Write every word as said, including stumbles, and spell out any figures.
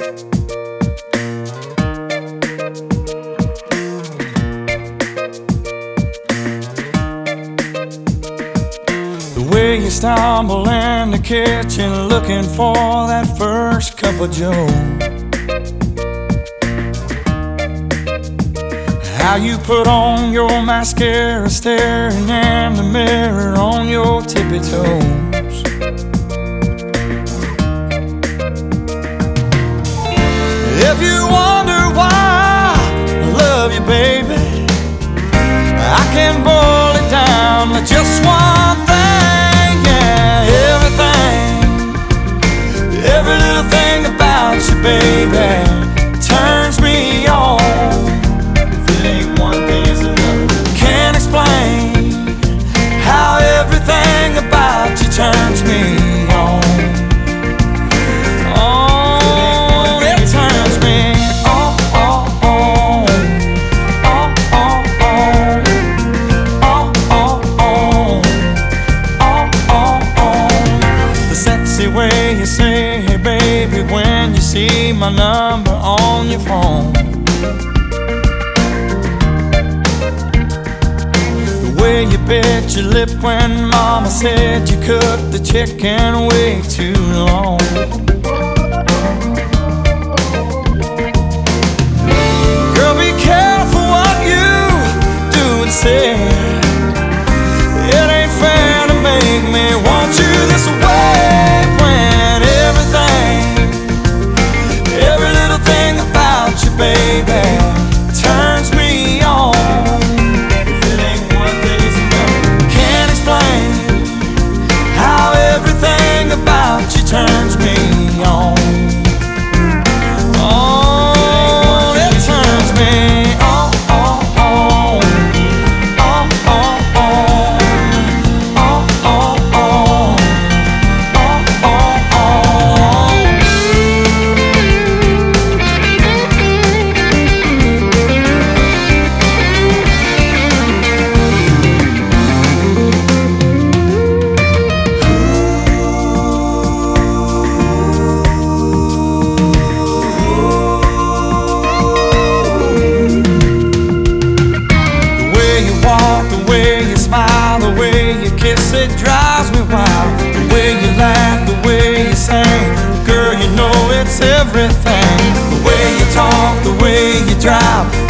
The way you stumble in the kitchen looking for that first cup of joe. How you put on your mascara staring in the mirror on your tippy toes. If you wonder why I love you, baby, I can boil it down to just one thing, yeah, everything. Every little thing about you, baby, turns me on. If it ain't one thing, it's another. Can't explain how everything about you turns me on. Oh, it turns me on, on, on, on, on, on, on, on, on, on. The sexy way you say, hey baby, when you see my number on your phone. The way you bit your lip when mama said you cooked the chicken way too long. Girl, be careful what you do and say. It ain't fair to make me want you this way when everything, every little thing about you, baby, turns me on. If it ain't one thing, it's another. Can't explain how everything about you turns me on. Oh, it turns me on, on, on, on, on, on, on, on, on, on, on. The way you walk, the way you smile, the way you kiss, it drives me wild. The way you laugh, the way you sing, girl, you know it's everything. The way you talk, the way you drive,